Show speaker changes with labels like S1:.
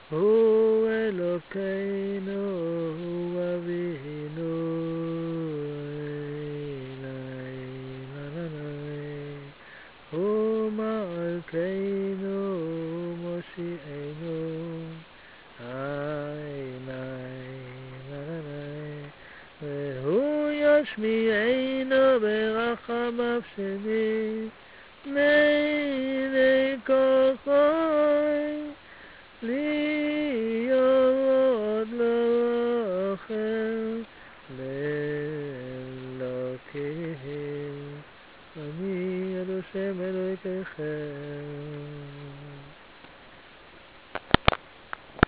S1: הוא אלוקינו, הוא אבינו, הוא מלכנו, הוא מושיענו, והוא ישמיענו ברחמיו שני, מעיני כל חי, להיות לו אוכל לאלוקים. אני אל השם אלוהיכם